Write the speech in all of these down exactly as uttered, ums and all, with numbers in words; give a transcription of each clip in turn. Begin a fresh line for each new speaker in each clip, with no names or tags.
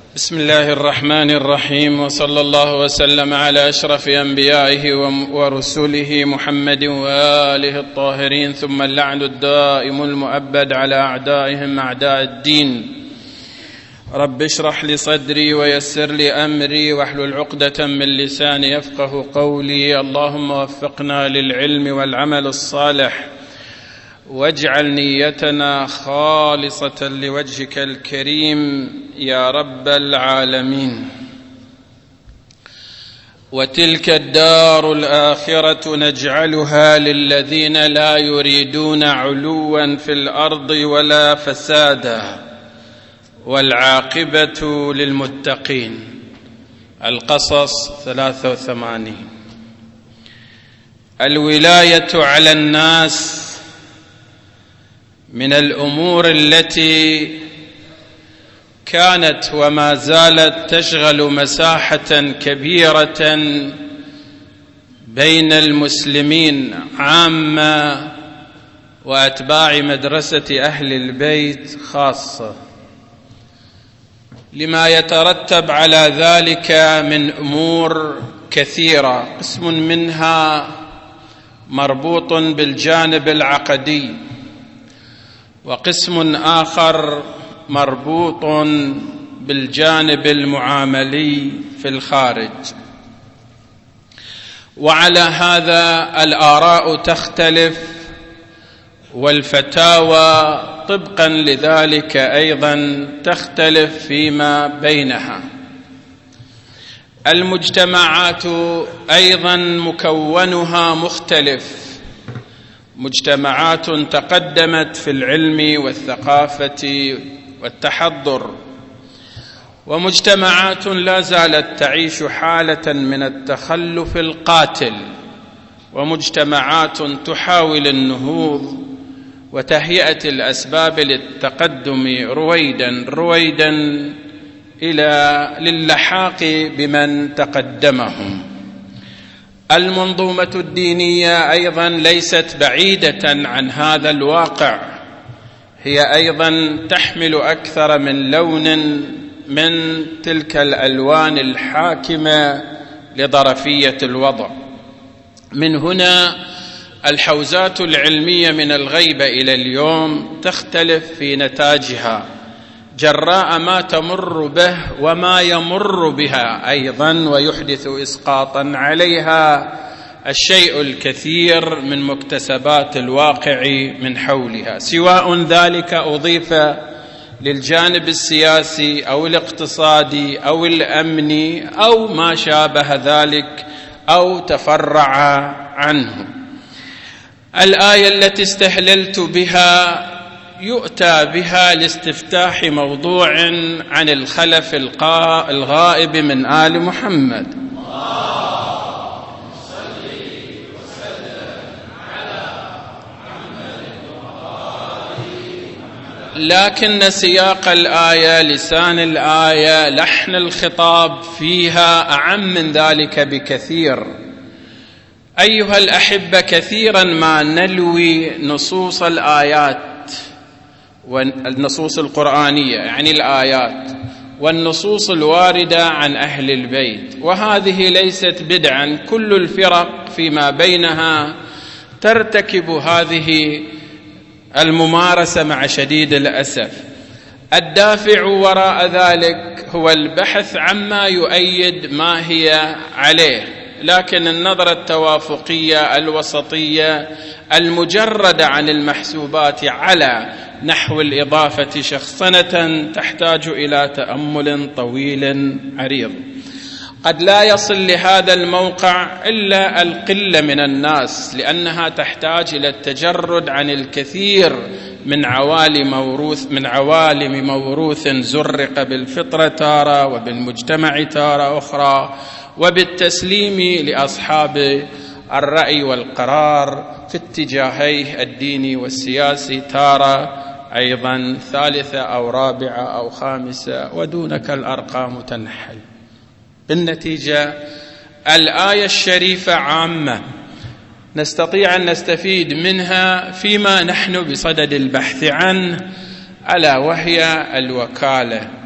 بسم الله الرحمن الرحيم، وصلى الله وسلم على أشرف أنبيائه ورسله محمد وآله الطاهرين، ثم اللعن الدائم المؤبد على أعدائهم أعداء الدين. رب اشرح لي صدري ويسر لي أمري واحلل عقدة من لساني يفقه قولي. اللهم وفقنا للعلم والعمل الصالح، واجعل نيتنا خالصة لوجهك الكريم يا رب العالمين. وتلك الدار الآخرة نجعلها للذين لا يريدون علوا في الأرض ولا فسادا، والعاقبة للمتقين. القصص ثلاثة وثمانين. الولاية على الناس من الأمور التي كانت وما زالت تشغل مساحة كبيرة بين المسلمين عامة وأتباع مدرسة أهل البيت خاصة، لما يترتب على ذلك من أمور كثيرة. قسم منها مربوط بالجانب العقدي، وقسم آخر مربوط بالجانب المعاملي في الخارج. وعلى هذا الآراء تختلف، والفتاوى طبقا لذلك أيضا تختلف فيما بينها. المجتمعات أيضا مكونها مختلف، مجتمعات تقدمت في العلم والثقافة والتحضر، ومجتمعات لا زالت تعيش حالة من التخلف القاتل، ومجتمعات تحاول النهوض وتهيئة الأسباب للتقدم رويدا رويدا إلى للحاق بمن تقدمهم. المنظومة الدينية أيضا ليست بعيدة عن هذا الواقع، هي أيضا تحمل أكثر من لون من تلك الألوان الحاكمة لظرفية الوضع. من هنا الحوزات العلمية من الغيبة إلى اليوم تختلف في نتاجها جراء ما تمر به وما يمر بها أيضا، ويحدث إسقاطا عليها الشيء الكثير من مكتسبات الواقع من حولها، سواء ذلك أضيف للجانب السياسي أو الاقتصادي أو الأمني أو ما شابه ذلك أو تفرع عنه. الآية التي استهللت بها يؤتى بها لاستفتاح موضوع عن الخلف الغائب من آل محمد. لكن سياق الآية، لسان الآية، لحن الخطاب فيها أعم من ذلك بكثير. أيها الأحبة، كثيرا ما نلوي نصوص الآيات والنصوص القرآنية، يعني الآيات والنصوص الواردة عن أهل البيت، وهذه ليست بدعا. كل الفرق فيما بينها ترتكب هذه الممارسة مع شديد الأسف. الدافع وراء ذلك هو البحث عما يؤيد ما هي عليه، لكن النظرة التوافقية الوسطية المجردة عن المحسوبات على نحو الإضافة شخصنة تحتاج إلى تأمل طويل عريض. قد لا يصل لهذا الموقع إلا القلة من الناس، لأنها تحتاج إلى التجرد عن الكثير من عوالم موروث من عوالم موروث زرق بالفطرة تارة وبالمجتمع تارة أخرى، وبالتسليم لأصحاب الرأي والقرار في اتجاهيه الديني والسياسي تارة أيضا ثالثة أو رابعة أو خامسة، ودونك الأرقام تنحل. بالنتيجة الآية الشريفة عامة نستطيع أن نستفيد منها فيما نحن بصدد البحث عنه، ألا وهي الوكالة.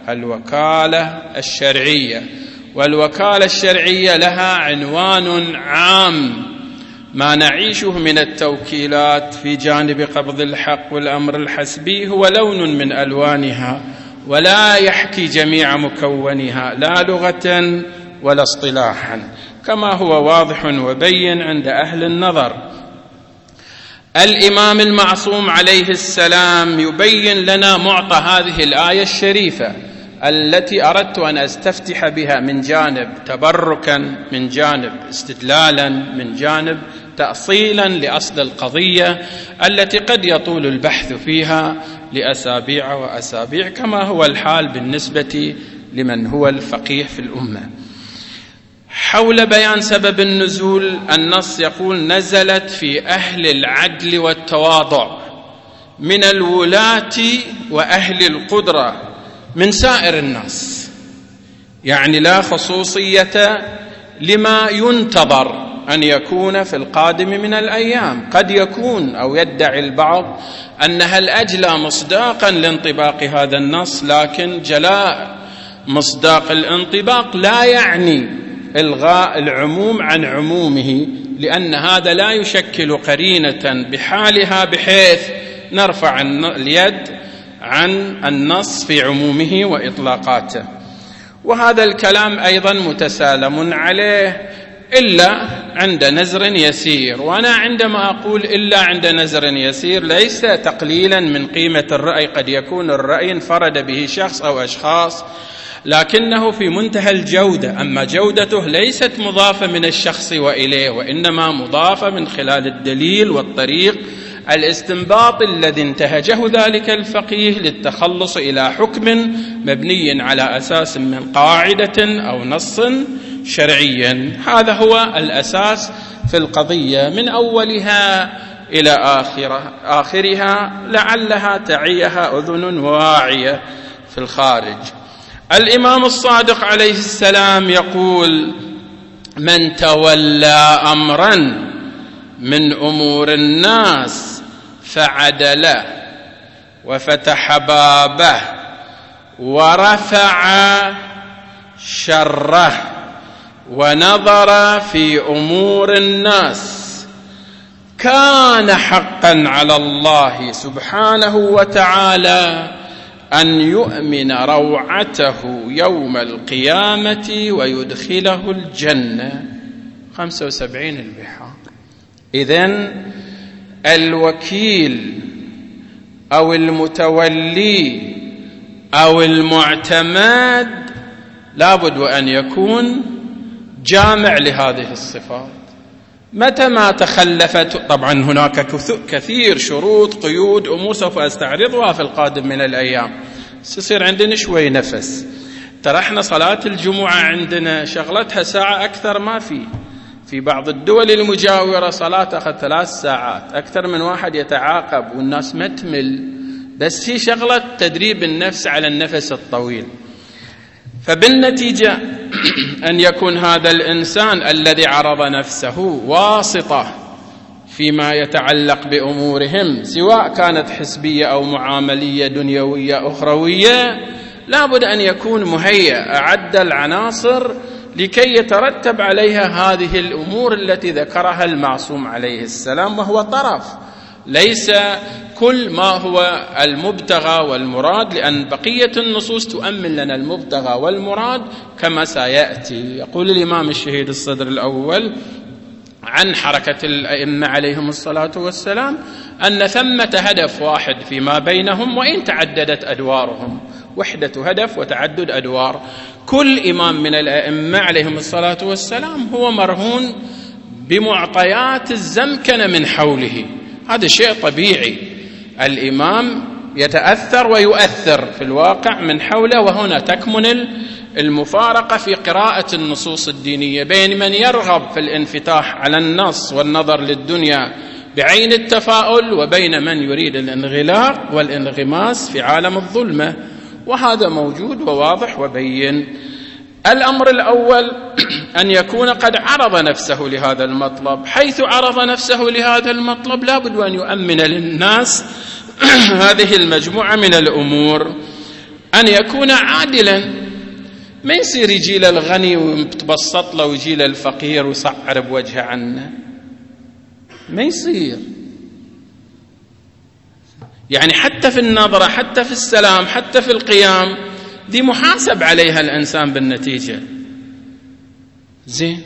الوكالة الشرعية. والوكالة الشرعية لها عنوان عام، ما نعيشه من التوكيلات في جانب قبض الحق والأمر الحسبي هو لون من ألوانها، ولا يحكي جميع مكونها لا لغة ولا اصطلاحا، كما هو واضح وبين عند أهل النظر. الإمام المعصوم عليه السلام يبين لنا معطى هذه الآية الشريفة التي أردت أن أستفتح بها، من جانب تبركا، من جانب استدلالا، من جانب تأصيلا لأصل القضية التي قد يطول البحث فيها لأسابيع وأسابيع، كما هو الحال بالنسبة لمن هو الفقيه في الأمة. حول بيان سبب النزول، النص يقول: نزلت في أهل العدل والتواضع من الولاة وأهل القدرة من سائر الناس، يعني لا خصوصية لما ينتظر أن يكون في القادم من الأيام. قد يكون أو يدعي البعض أنها الأجلى مصداقا لانطباق هذا النص، لكن جلاء مصداق الانطباق لا يعني إلغاء العموم عن عمومه، لأن هذا لا يشكل قرينة بحالها بحيث نرفع اليد عن النص في عمومه وإطلاقاته. وهذا الكلام أيضا متسالم عليه إلا عند نزر يسير. وأنا عندما أقول إلا عند نزر يسير ليس تقليلا من قيمة الرأي، قد يكون الرأي انفرد به شخص أو أشخاص لكنه في منتهى الجودة، أما جودته ليست مضافة من الشخص وإليه، وإنما مضافة من خلال الدليل والطريق الاستنباط الذي انتهجه ذلك الفقيه للتخلص إلى حكم مبني على أساس من قاعدة أو نص شرعي. هذا هو الأساس في القضية من أولها إلى آخرها, آخرها لعلها تعيها أذن واعية في الخارج. الإمام الصادق عليه السلام يقول: من تولى أمرا من أمور الناس فعدل وفتح بابه ورفع شره ونظر في أمور الناس كان حقا على الله سبحانه وتعالى أن يؤمن روعته يوم القيامة ويدخله الجنة. خمسة وسبعين البحار. إذن الوكيل أو المتولي أو المعتمد لابد أن يكون جامع لهذه الصفات. متى ما تخلفت، طبعا هناك كثير شروط، قيود، أمور سوف أستعرضها في القادم من الأيام، سيصير عندنا شوي نفس. ترى احنا صلاة الجمعة عندنا شغلتها ساعة أكثر ما في في بعض الدول المجاورة صلاة أخذ ثلاث ساعات، أكثر من واحد يتعاقب والناس ما تمل، بس هي شغلة تدريب النفس على النفس الطويل. فبالنتيجة أن يكون هذا الإنسان الذي عرض نفسه واسطة فيما يتعلق بأمورهم، سواء كانت حسبية أو معاملية دنيوية أخروية، لابد أن يكون مهيأ، أعد العناصر لكي يترتب عليها هذه الأمور التي ذكرها المعصوم عليه السلام، وهو طرف، ليس كل ما هو المبتغى والمراد، لأن بقية النصوص تؤمن لنا المبتغى والمراد كما سيأتي. يقول الإمام الشهيد الصدر الأول عن حركة الأئمة عليهم الصلاة والسلام أن ثمة هدف واحد فيما بينهم وإن تعددت أدوارهم، وحدة هدف وتعدد أدوار. كل إمام من الأئمة عليهم الصلاة والسلام هو مرهون بمعطيات الزمكنة من حوله، هذا شيء طبيعي. الإمام يتأثر ويؤثر في الواقع من حوله، وهنا تكمن المفارقة في قراءة النصوص الدينية بين من يرغب في الانفتاح على النص والنظر للدنيا بعين التفاؤل، وبين من يريد الانغلاق والانغماس في عالم الظلمة، وهذا موجود وواضح وبين. الأمر الأول أن يكون قد عرض نفسه لهذا المطلب. حيث عرض نفسه لهذا المطلب لابد أن يؤمن للناس هذه المجموعة من الأمور. أن يكون عادلا، ما يصير يجي له الغني ويتبسط له ويجي له الفقير ويصعر بوجهه عنه، ما يصير. يعني حتى في النظرة، حتى في السلام، حتى في القيام، دي محاسب عليها الإنسان بالنتيجة. زين.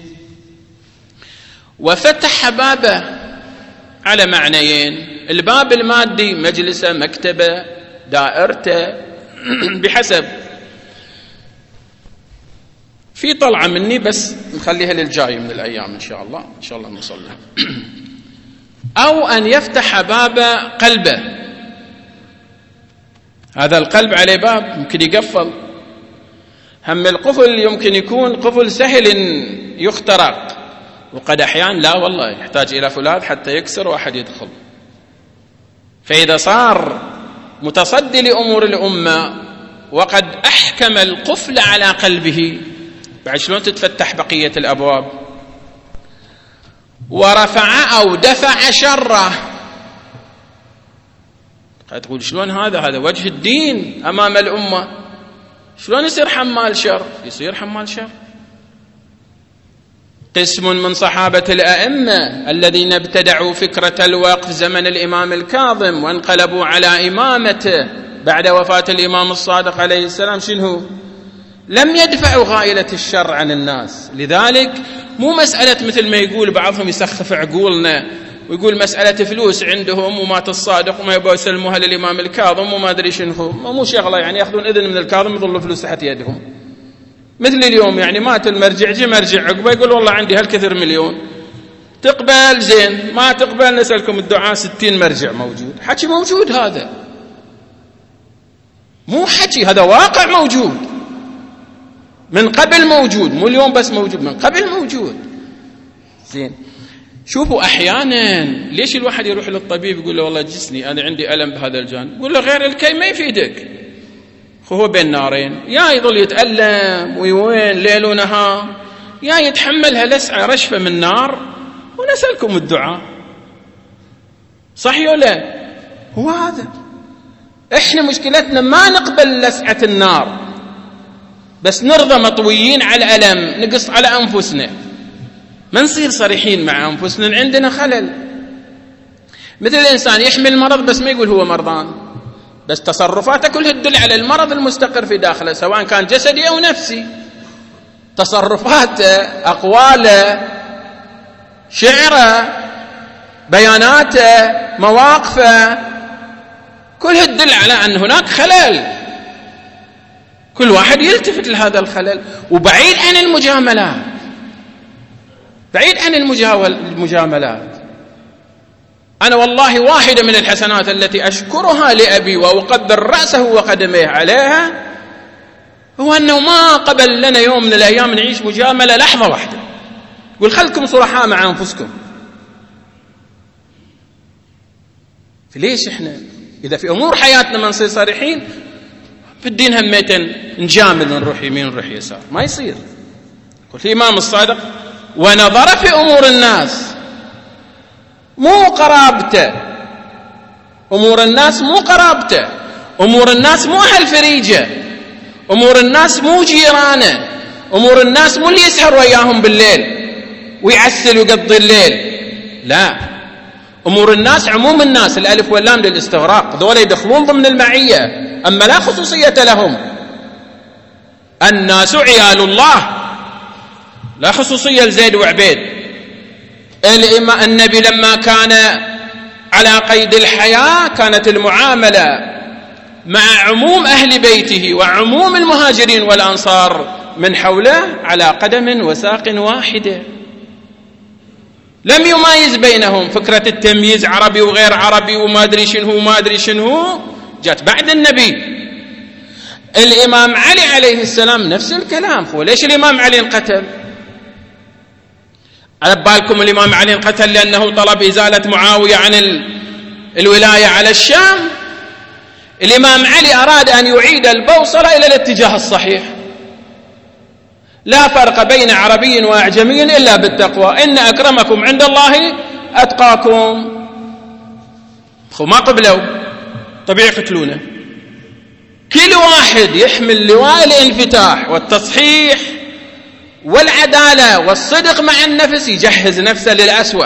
وفتح بابه على معنيين: الباب المادي مجلسه، مكتبه، دائرته، بحسب. في طلعة مني بس نخليها للجاي من الأيام إن شاء الله، إن شاء الله نوصل لها. أو أن يفتح باب قلبه، هذا القلب عليه باب يمكن يقفل. هم القفل يمكن يكون قفل سهل يخترق، وقد أحيان لا والله يحتاج إلى فولاذ حتى يكسر واحد يدخل. فإذا صار متصدي لأمور الأمة وقد أحكم القفل على قلبه، بعد شلون تتفتح بقية الأبواب؟ ورفع أو دفع شره. تقول شلون هذا؟ هذا وجه الدين أمام الأمة، شلون يصير حمال شر؟ يصير حمال شر. قسم من صحابة الأئمة الذين ابتدعوا فكرة الوقف زمن الإمام الكاظم وانقلبوا على إمامته بعد وفاة الإمام الصادق عليه السلام، شنو؟ لم يدفعوا غائلة الشر عن الناس. لذلك مو مسألة مثل ما يقول بعضهم يسخف عقولنا ويقول مسألة فلوس عندهم ومات الصادق وما يبغوا يسلموها للإمام الكاظم وما أدري شنو، مو شغلة يعني يأخذون إذن من الكاظم يظلوا فلوس تحت يدهم. مثل اليوم يعني مات المرجع، جي مرجع عقبه يقول والله عندي هالكثر مليون، تقبل زين، ما تقبل نسألكم الدعاء، ستين مرجع موجود. حكي موجود، هذا مو حكي، هذا واقع موجود من قبل، موجود مو اليوم بس موجود، من قبل موجود. زين. شوفوا أحيانا ليش الواحد يروح للطبيب يقول له والله جسني أنا عندي ألم بهذا الجانب، يقول له غير الكي ما يفيدك، هو بين نارين، يا يظل يتألم ويوين ليل ونهار، يا يتحملها لسعة رشفة من نار ونسألكم الدعاء. صحيح ولا؟ هو هذا. احنا مشكلتنا ما نقبل لسعة النار، بس نرضى مطويين على الألم، نقص على أنفسنا، ما نصير صريحين مع أنفسنا، عندنا خلل. مثل الإنسان يحمل مرض بس ما يقول هو مرضان، بس تصرفاته كلها تدل على المرض المستقر في داخله، سواء كان جسدي أو نفسي. تصرفاته، أقواله، شعره، بياناته، مواقفه، كلها تدل على أن هناك خلل. كل واحد يلتفت لهذا الخلل، وبعيد عن المجاملات، بعيد عن المجاملات. أنا والله واحدة من الحسنات التي أشكرها لأبي وأقبل رأسه وقدميه عليها هو أنه ما قبل لنا يوم من الأيام نعيش مجاملة لحظة واحدة. يقول خلكم صرحاء مع أنفسكم. فليش إحنا إذا في أمور حياتنا ما نصير صريحين، في الدين هميتن نجامل، نروح يمين نروح يسار، ما يصير. قلت الإمام الصادق ونظر في أمور الناس، مو قرابته، أمور الناس مو قرابته، أمور الناس مو أهل فريجة، أمور الناس مو جيرانه، أمور الناس مو اللي يسهر وياهم بالليل ويعسل ويقضي الليل، لا، أمور الناس عموم الناس، الألف واللام للاستغراق، ذولا يدخلون ضمن المعية، أما لا خصوصية لهم. الناس عيال الله، لا خصوصية لزيد وعبيد. النبي لما كان على قيد الحياة كانت المعاملة مع عموم أهل بيته وعموم المهاجرين والأنصار من حوله على قدم وساق واحدة، لم يمايز بينهم. فكرة التمييز عربي وغير عربي وما أدري شنو وما أدري شنو جاءت بعد النبي. الإمام علي عليه السلام نفس الكلام. هو ليش الإمام علي انقتل؟ على بالكم الإمام علي انقتل لأنه طلب إزالة معاوية عن الولاية على الشام. الإمام علي أراد أن يعيد البوصلة إلى الاتجاه الصحيح. لا فرق بين عربي وأعجمي إلا بالتقوى، إن أكرمكم عند الله أتقاكم. خو ما قبلوا، طبيعي قتلونه. كل واحد يحمل لواء الانفتاح والتصحيح والعدالة والصدق مع النفس يجهز نفسه للأسوأ،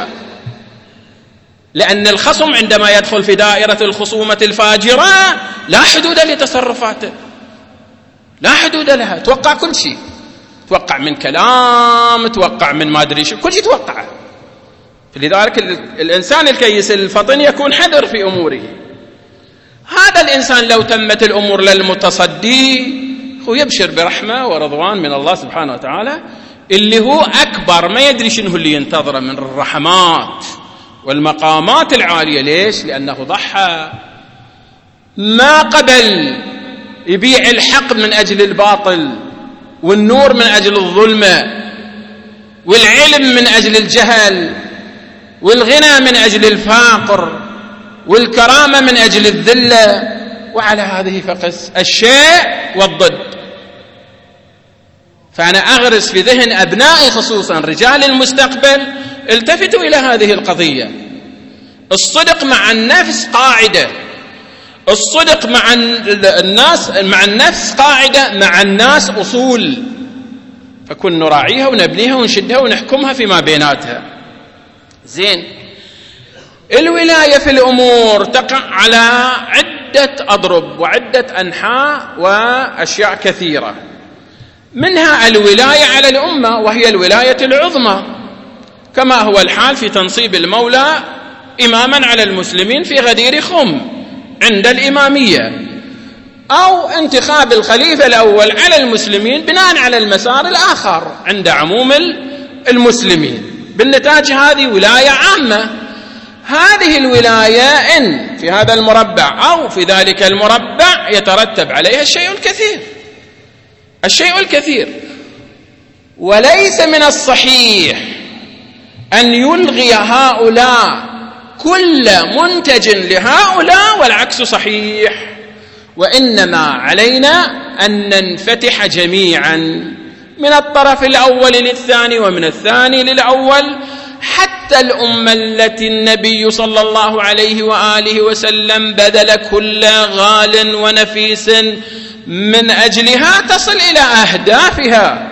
لأن الخصم عندما يدخل في دائرة الخصومة الفاجرة لا حدود لتصرفاته، لا حدود لها، توقع كل شيء، توقع من كلام، توقع من ما أدري شو، كل شيء توقعه. فلذلك الإنسان الكيس الفطن يكون حذر في أموره. هذا الإنسان لو تمت الأمور للمتصدي هو يبشر برحمة ورضوان من الله سبحانه وتعالى، اللي هو أكبر، ما يدري شنو اللي ينتظره من الرحمات والمقامات العالية. ليش؟ لأنه ضحى، ما قبل يبيع الحق من أجل الباطل، والنور من أجل الظلمة، والعلم من أجل الجهل، والغنى من أجل الفقر، والكرامة من أجل الذلة. وعلى هذه فقس الشيء والضد. فأنا أغرس في ذهن أبنائي خصوصا رجال المستقبل، التفتوا إلى هذه القضية. الصدق مع النفس قاعدة، الصدق مع الناس مع النفس قاعدة، مع الناس أصول، فكن نراعيها ونبنيها ونشدها ونحكمها فيما بيناتها. زين، الولاية في الأمور تقع على عدة أضرب وعدة أنحاء وأشياء كثيرة، منها الولاية على الأمة وهي الولاية العظمى، كما هو الحال في تنصيب المولى إماما على المسلمين في غدير خم عند الإمامية، أو انتخاب الخليفة الأول على المسلمين بناء على المسار الآخر عند عموم المسلمين. بالنتاج هذه ولاية عامة. هذه الولاية إن في هذا المربع أو في ذلك المربع يترتب عليها الشيء الكثير، الشيء الكثير. وليس من الصحيح أن يلغي هؤلاء كل منتج لهؤلاء والعكس صحيح، وإنما علينا أن ننفتح جميعا من الطرف الأول للثاني ومن الثاني للأول، حتى الأمة التي النبي صلى الله عليه وآله وسلم بذل كل غال ونفيس من أجلها تصل إلى أهدافها،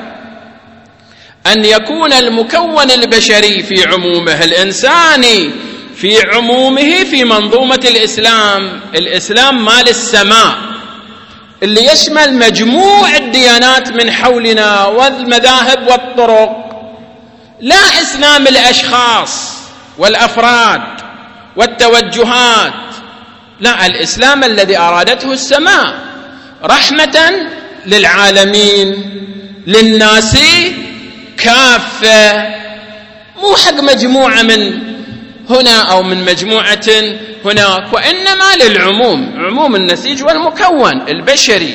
أن يكون المكون البشري في عمومه الإنساني في عمومه في منظومة الإسلام، الإسلام مال السماء اللي يشمل مجموع الديانات من حولنا والمذاهب والطرق، لا إسلام الأشخاص والأفراد والتوجهات، لا، الإسلام الذي أرادته السماء رحمة للعالمين للناس كافة، مو حق مجموعة من هنا أو من مجموعة هناك، وإنما للعموم، عموم النسيج والمكون البشري.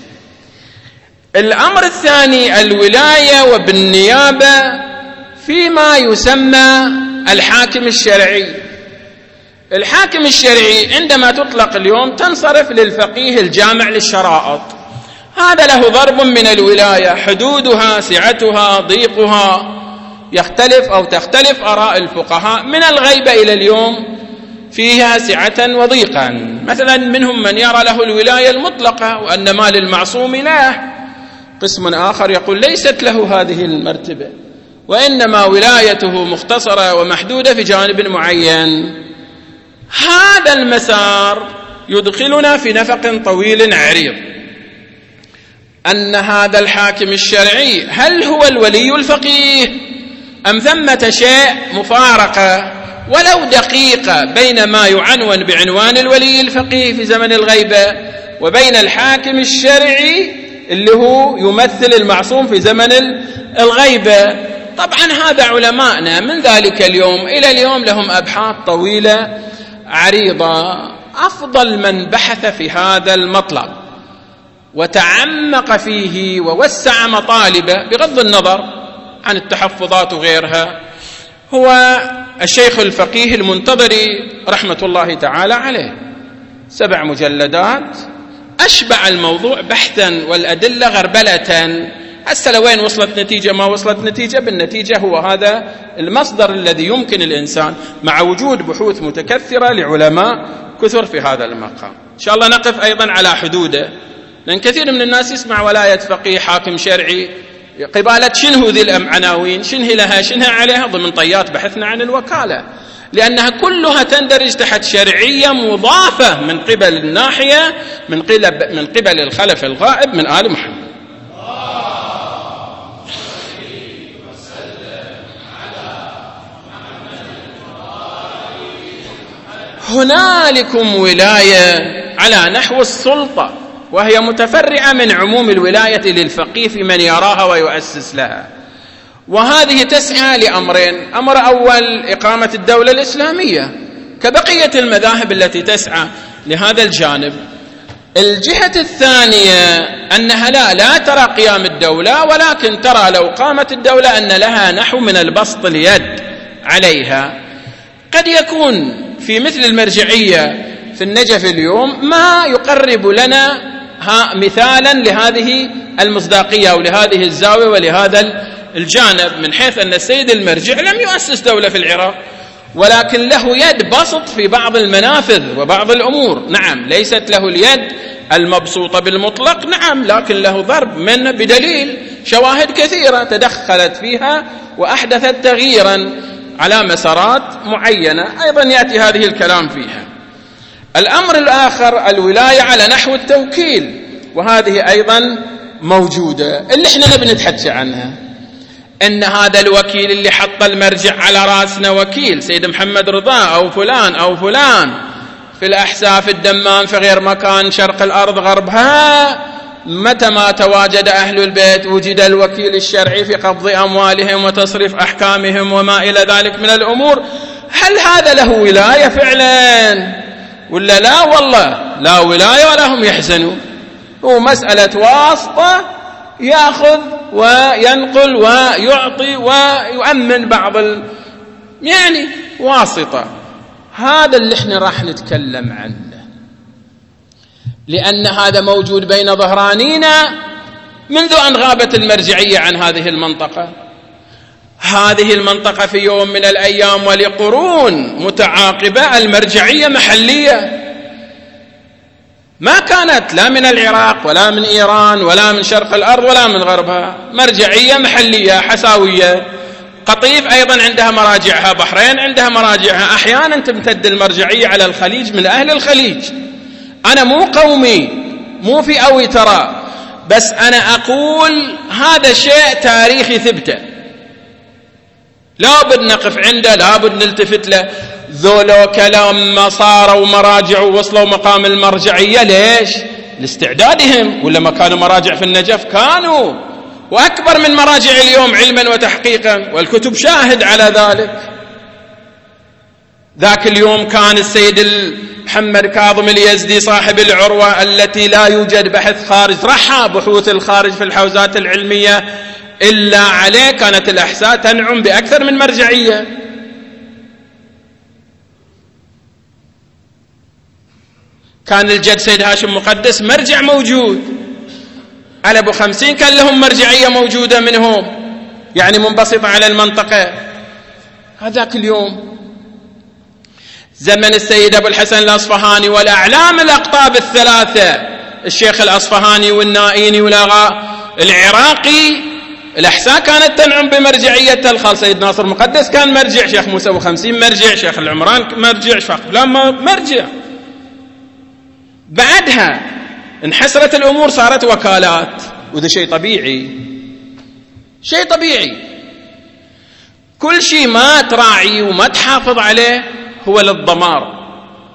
الأمر الثاني الولاية وبالنيابة فيما يسمى الحاكم الشرعي. الحاكم الشرعي عندما تطلق اليوم تنصرف للفقيه الجامع للشرائط، هذا له ضرب من الولاية، حدودها، سعتها، ضيقها، يختلف أو تختلف آراء الفقهاء من الغيبة إلى اليوم فيها سعة وضيقا. مثلا منهم من يرى له الولاية المطلقة وأن ما للمعصوم له، قسم آخر يقول ليست له هذه المرتبة، وإنما ولايته مختصرة ومحدودة في جانب معين. هذا المسار يدخلنا في نفق طويل عريض، أن هذا الحاكم الشرعي هل هو الولي الفقيه أم ثمة شيء مفارقة ولو دقيقة بين ما يعنون بعنوان الولي الفقيه في زمن الغيبة وبين الحاكم الشرعي اللي هو يمثل المعصوم في زمن الغيبة. طبعا هذا علماءنا من ذلك اليوم إلى اليوم لهم أبحاث طويلة عريضة. أفضل من بحث في هذا المطلب وتعمق فيه ووسع مطالبه بغض النظر عن التحفظات وغيرها هو الشيخ الفقيه المنتظري رحمة الله تعالى عليه، سبع مجلدات أشبع الموضوع بحثا والأدلة غربلة. هسه لوين وصلت نتيجة ما وصلت نتيجة، بالنتيجة هو هذا المصدر الذي يمكن الإنسان مع وجود بحوث متكثرة لعلماء كثر في هذا المقام. إن شاء الله نقف أيضا على حدوده لأن كثير من الناس يسمع ولاية فقيه حاكم شرعي قبالة شنو ذي العناوين، شنو لها شنو عليها، ضمن طيات بحثنا عن الوكالة، لأنها كلها تندرج تحت شرعية مضافة من قبل الناحية من قبل من قبل الخلف الغائب من آل محمد. هنالكم ولاية على نحو السلطة، وهي متفرعة من عموم الولاية للفقيه في من يراها ويؤسس لها، وهذه تسعى لأمرين: أمر أول إقامة الدولة الإسلامية كبقية المذاهب التي تسعى لهذا الجانب. الجهة الثانية أنها لا لا ترى قيام الدولة، ولكن ترى لو قامت الدولة أن لها نحو من البسط اليد عليها. قد يكون في مثل المرجعية في النجف اليوم ما يقرب لنا ها مثالا لهذه المصداقية أو لهذه الزاوية ولهذا الجانب، من حيث أن السيد المرجع لم يؤسس دولة في العراق، ولكن له يد بسط في بعض المنافذ وبعض الأمور. نعم، ليست له اليد المبسوطة بالمطلق، نعم، لكن له ضرب من بدليل شواهد كثيرة تدخلت فيها وأحدثت تغييرا على مسارات معينة، أيضا يأتي هذه الكلام فيها. الأمر الآخر الولاية على نحو التوكيل، وهذه أيضا موجودة، اللي احنا نبي نتحدث عنها، أن هذا الوكيل اللي حط المرجع على رأسنا وكيل سيد محمد رضا أو فلان أو فلان في الأحساء في الدمام في غير مكان شرق الأرض غربها، متى ما تواجد أهل البيت وجد الوكيل الشرعي في قبض أموالهم وتصريف أحكامهم وما إلى ذلك من الأمور. هل هذا له ولاية فعلا ولا لا؟ والله لا ولاية ولا هم يحزنون، هو مسألة واسطة يأخذ وينقل ويعطي ويؤمن بعض ال... يعني واسطة. هذا اللي احنا راح نتكلم عنه، لأن هذا موجود بين ظهرانينا منذ أن غابت المرجعية عن هذه المنطقة. هذه المنطقة في يوم من الأيام ولقرون متعاقبة المرجعية محلية، ما كانت لا من العراق ولا من إيران ولا من شرق الأرض ولا من غربها، مرجعية محلية حساوية. قطيف أيضا عندها مراجعها، بحرين عندها مراجعها، أحيانا تمتد المرجعية على الخليج من أهل الخليج. أنا مو قومي مو في أوي ترى، بس أنا أقول هذا شيء تاريخي ثبته، لا بد نقف عنده، لا بد نلتفت له. ذولو كلام ما صاروا مراجع ووصلوا مقام المرجعية، ليش؟ لاستعدادهم، ولا ما كانوا مراجع في النجف؟ كانوا، وأكبر من مراجع اليوم علما وتحقيقا، والكتب شاهد على ذلك. ذاك اليوم كان السيد محمد كاظم اليزدي صاحب العروة التي لا يوجد بحث خارج رحى بحوث الخارج في الحوزات العلمية إلا عليه، كانت الأحساء تنعم بأكثر من مرجعية. كان الجد سيد هاشم مقدس مرجع موجود، على أبو خمسين كان لهم مرجعية موجودة منهم، يعني منبسطة على المنطقة. هذاك اليوم زمن السيد أبو الحسن الأصفهاني والأعلام الأقطاب الثلاثة، الشيخ الأصفهاني والنائيني والأغا العراقي، الأحساء كانت تنعم بمرجعية الخال. سيد ناصر مقدس كان مرجع، شيخ موسى أبو خمسين مرجع، شيخ العمران مرجع، شيخ فلان مرجع. بعدها انحسرت الأمور، صارت وكالات، وده شيء طبيعي، شيء طبيعي. كل شيء ما تراعي وما تحافظ عليه هو للضمار،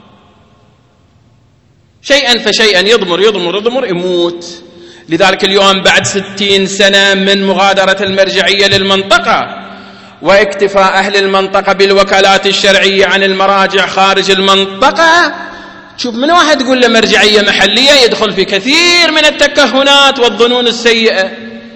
شيئا فشيئا يضمر يضمر يضمر يموت. لذلك اليوم بعد ستين سنة من مغادرة المرجعية للمنطقة واكتفاء أهل المنطقة بالوكالات الشرعية عن المراجع خارج المنطقة، شوف من واحد يقول له مرجعية محلية يدخل في كثير من التكهنات والظنون السيئة.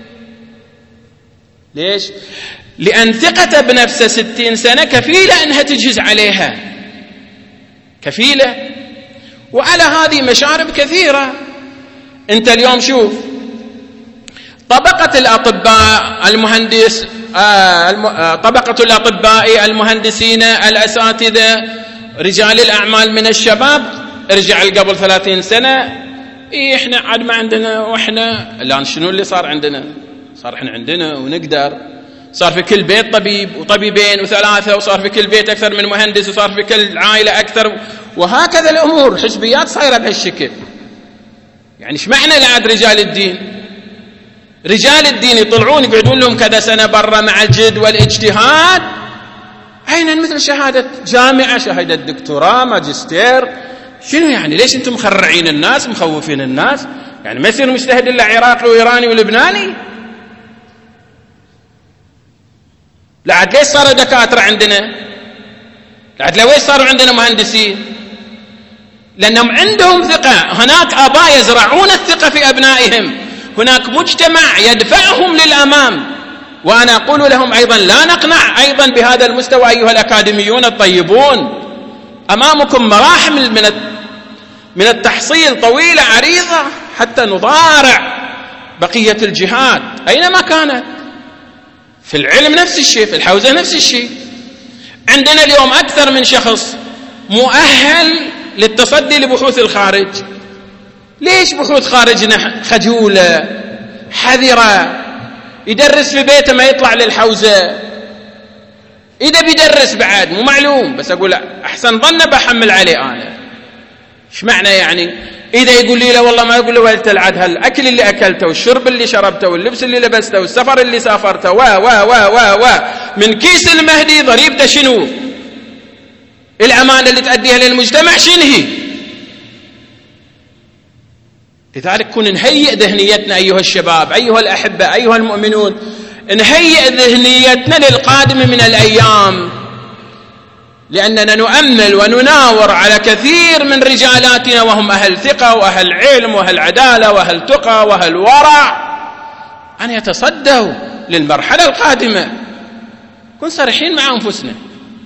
ليش؟ لأن ثقته بنفسه ستين سنة كفيلة أنها تجهز عليها، كفيلة. وعلى هذه مشارب كثيرة. أنت اليوم شوف طبقة الأطباء المهندس آه طبقة الأطباء المهندسين الأساتذة رجال الأعمال من الشباب، ارجع قبل ثلاثين سنة إيه إحنا عاد ما عندنا، وإحنا الآن شنو اللي صار عندنا؟ صار إحنا عندنا ونقدر، صار في كل بيت طبيب وطبيبين وثلاثة، وصار في كل بيت أكثر من مهندس، وصار في كل عائلة أكثر، وهكذا الأمور. الحزبيات صايرة بهالشكل. يعني إيش معنى لعد رجال الدين؟ رجال الدين يطلعون يقعدون لهم كذا سنة برا مع الجد والاجتهاد، أين مثل شهادة جامعة، شهادة دكتوراه، ماجستير؟ شنو يعني؟ ليش أنتم مخرعين الناس مخوفين الناس؟ يعني ما يصير مجتهد إلا عراقي وإيراني ولبناني؟ لعد ليش صاروا دكاترة عندنا؟ لعد لويش صاروا عندنا مهندسين؟ لأنهم عندهم ثقة. هناك آباء يزرعون الثقة في أبنائهم، هناك مجتمع يدفعهم للأمام. وأنا أقول لهم أيضا لا نقنع أيضا بهذا المستوى أيها الأكاديميون الطيبون. أمامكم مراحل من من التحصيل طويلة عريضة حتى نضارع بقية الجهات أينما كانت. في العلم نفس الشيء، في الحوزة نفس الشيء. عندنا اليوم أكثر من شخص مؤهل للتصدي لبحوث الخارج. ليش بحوث خارجنا خجولة حذرة؟ يدرس في بيته ما يطلع للحوزة. إذا بيدرس بعد مو معلوم، بس أقول أحسن ظن بحمل عليه أنا. إيش معنى يعني؟ إذا يقول لي لا والله ما يقول له ويلت العد هالأكل اللي أكلته والشرب اللي شربته واللبس اللي لبسته والسفر اللي سافرته و و و و و من كيس المهدي ضريبته شنو؟ الأمانة اللي تأديها للمجتمع شنهي؟ لذلك كن نهيئ ذهنيتنا أيها الشباب، أيها الأحبة، أيها المؤمنون، نهيئ ذهنيتنا للقادم من الأيام، لأننا نؤمل ونناور على كثير من رجالاتنا وهم أهل ثقة وأهل علم وأهل عدالة وأهل تقى وأهل ورع أن يتصدوا للمرحلة القادمة. كن صريحين مع أنفسنا،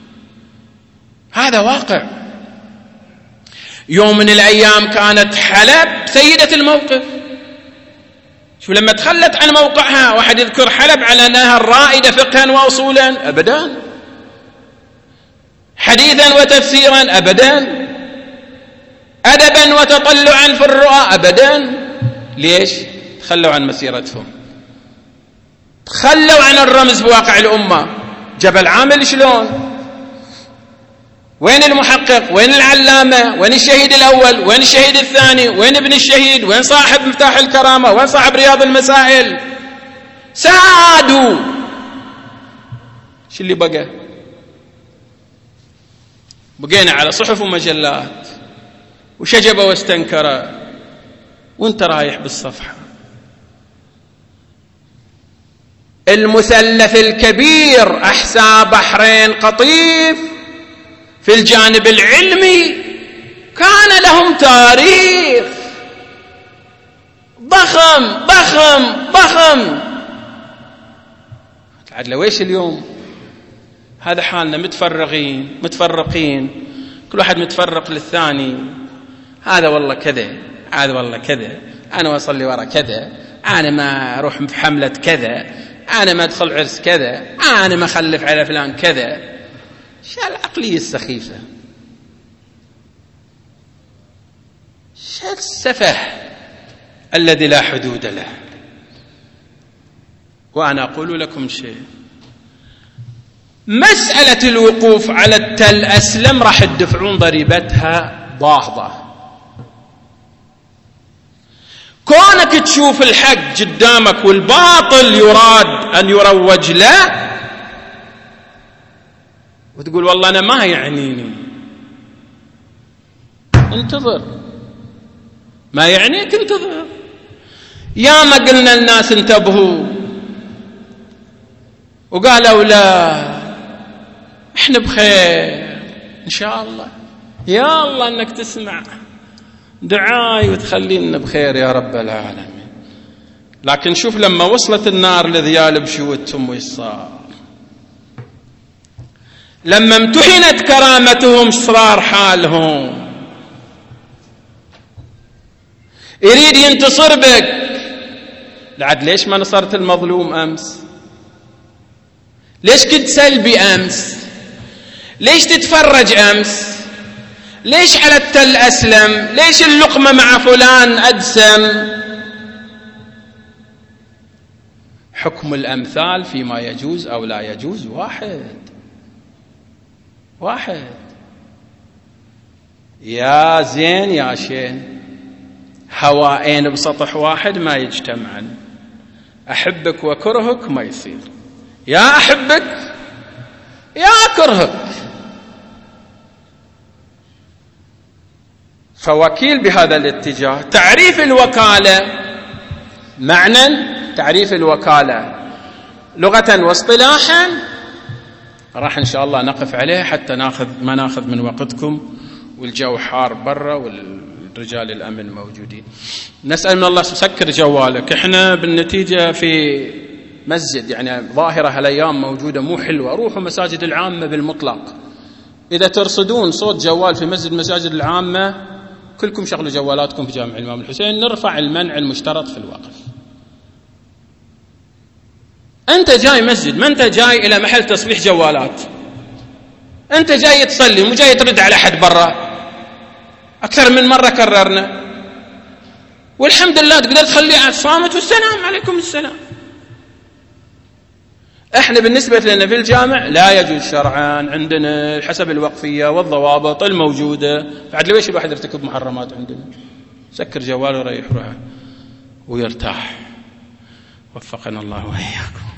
هذا واقع. يوم من الأيام كانت حلب سيدة الموقف. شو لما تخلت عن موقعها؟ واحد يذكر حلب على أنها الرائدة فقها وأصولا؟ أبدا. حديثا وتفسيرا؟ أبدا. أدبا وتطلعا في الرؤى؟ أبدا. ليش؟ تخلوا عن مسيرتهم، تخلوا عن الرمز بواقع الأمة. جبل عامل شلون؟ وين المحقق؟ وين العلامة؟ وين الشهيد الأول؟ وين الشهيد الثاني؟ وين ابن الشهيد؟ وين صاحب مفتاح الكرامة؟ وين صاحب رياض المسائل؟ سادوا. شو اللي بقى؟ بقينا على صحف ومجلات وشجب واستنكر، وانت رايح بالصفحة. المثلث الكبير أحسى بحرين قطيف في الجانب العلمي كان لهم تاريخ ضخم ضخم ضخم. عاد لويش اليوم هذا حالنا؟ متفرغين متفرقين، كل واحد متفرق للثاني. هذا والله كذا، هذا والله كذا، أنا أصلي ورا كذا، أنا ما أروح في حملة كذا، أنا ما أدخل عرس كذا، أنا ما أخلف على فلان كذا. شو العقلية السخيفة؟ شو السفه الذي لا حدود له؟ وأنا أقول لكم شيء، مسألة الوقوف على التل أسلم راح تدفعون ضريبتها ضاهضة. كونك تشوف الحق قدامك والباطل يراد أن يروج له وتقول والله أنا ما يعنيني، انتظر. ما يعنيك انتظر. يا ما قلنا الناس انتبهوا وقالوا لا احنا بخير ان شاء الله، يا الله انك تسمع دعاي وتخلينا بخير يا رب العالمين. لكن شوف لما وصلت النار لذيال بشوتهم ويش صار، لما امتحنت كرامتهم صار حالهم. يريد ينتصر بك، لعد ليش ما نصرت المظلوم أمس؟ ليش كنت سلبي أمس؟ ليش تتفرج أمس؟ ليش على التل أسلم؟ ليش اللقمة مع فلان أدسم؟ حكم الأمثال فيما يجوز أو لا يجوز واحد واحد. يا زين يا شين، هوائين بسطح واحد ما يجتمعن. أحبك وكرهك ما يصير، يا أحبك يا أكرهك. فوكيل بهذا الاتجاه. تعريف الوكالة، معنى تعريف الوكالة لغة واصطلاحا راح إن شاء الله نقف عليه حتى ناخذ ما ناخذ من وقتكم، والجو حار برا والرجال الأمن موجودين. نسأل من الله سكر جوالك. احنا بالنتيجة في مسجد، يعني ظاهرة هالأيام موجودة مو حلوة. روحوا مساجد العامة بالمطلق، إذا ترصدون صوت جوال في مسجد مساجد العامة كلكم شغلوا جوالاتكم في جامع الإمام الحسين، نرفع المنع المشترط في الوقف. أنت جاي مسجد، ما أنت جاي إلى محل تصليح جوالات، أنت جاي تصلي مو جاي ترد على أحد برا. أكثر من مرة كررنا، والحمد لله تقدر تخليه صامت والسلام عليكم السلام. احنا بالنسبة لنا في الجامع لا يجوز شرعا، عندنا حسب الوقفية والضوابط الموجودة. بعد ليش الواحد يرتكب محرمات عندنا؟ سكر جواله وريح روحه ويرتاح. وفقنا الله وإياكم.